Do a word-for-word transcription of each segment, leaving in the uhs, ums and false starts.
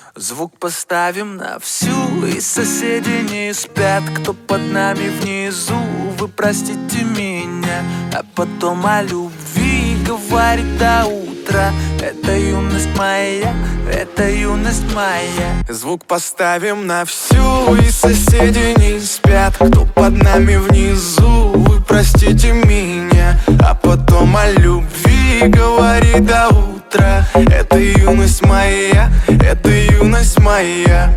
Звук поставим на всю, и соседи не спят. Кто под нами внизу, вы простите меня. А потом о любви говорит до утра. Это юность моя, это юность моя. Звук поставим на всю, и соседи не спят. Кто под нами внизу, вы простите меня. А потом о любви говорит до утра. Это юность моя, это юность моя.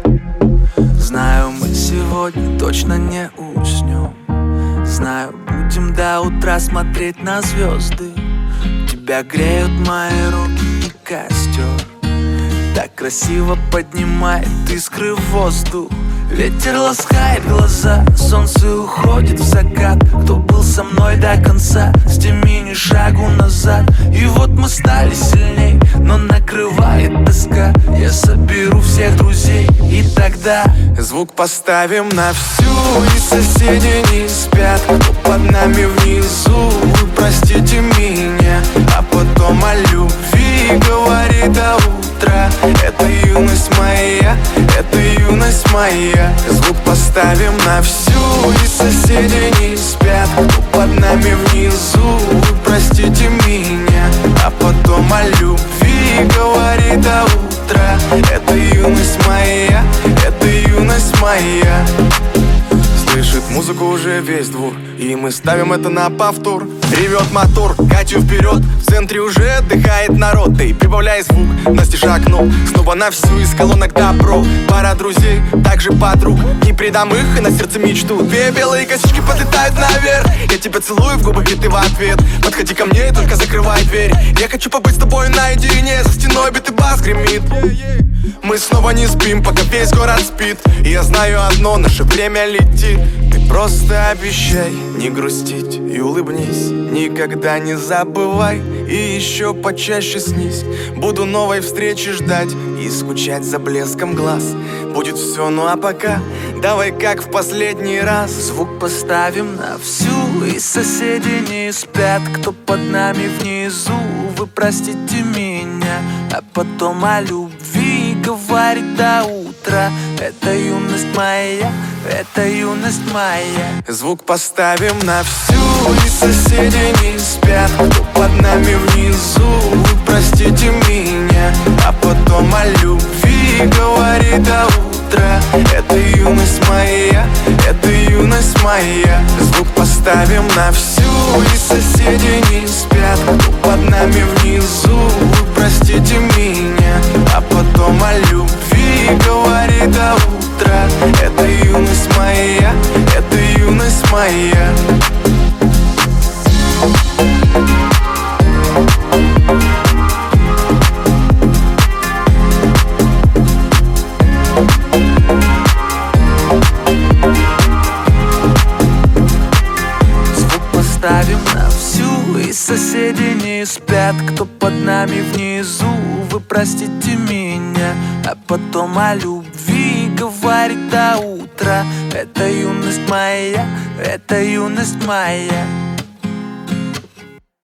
Знаю, мы сегодня точно не уснем. Знаю, будем до утра смотреть на звезды. Тебя греют мои руки и костер. Так красиво поднимает искры в воздух. Ветер ласкает глаза, солнце уходит в закат. Кто был со мной до конца, сними ни шагу назад. И вот мы стали сильней, но накрывает тоска. Я соберу всех друзей, и тогда звук поставим на всю, и соседи не спят. Кто под нами внизу, вы простите меня. А потом о любви говорит до утра. Это юность моя, это юность моя. Звук поставим на всю, и соседи не спят. Кто под нами внизу, вы простите меня. А потом о любви говорит до утра. Это юность моя, это юность моя. Слышит музыку уже весь двор, и мы ставим это на повтор. Ревет мотор, катю вперед, в центре уже отдыхает народ. Ты прибавляй звук, настежь окно, снова на всю из колонок добро. Пара друзей, также подруг, не предам их и на сердце мечту. Две белые косички подлетают наверх, я тебя целую в губы, и ты в ответ. Подходи ко мне и только закрывай дверь. Я хочу побыть с тобой наедине, за стеной битый бас гремит. Мы снова не спим, пока весь город спит. И я знаю одно, наше время летит. Ты просто обещай не грустить и улыбнись. Никогда не забывай и еще почаще снись. Буду новой встречи ждать и скучать за блеском глаз. Будет все, ну а пока давай как в последний раз. Звук поставим на всю, и соседи не спят. Кто под нами внизу, вы простите меня. А потом о любви говорит до утра. Это юность моя, это юность моя. Звук поставим на всю, и соседи не спят. Кто под нами внизу, вы простите меня. А потом о любви говорит до утра. Это юность моя, это юность моя. Звук поставим на всю, и соседи не спят. Кто под нами внизу, вы простите меня. А потом о любви говорит до утра. Это юность моя, это юность моя. Звук поставим на всю, и соседи не спят. Кто под нами внизу, вы простите меня. А потом о любви говорит до утра. Это юность моя, это юность моя.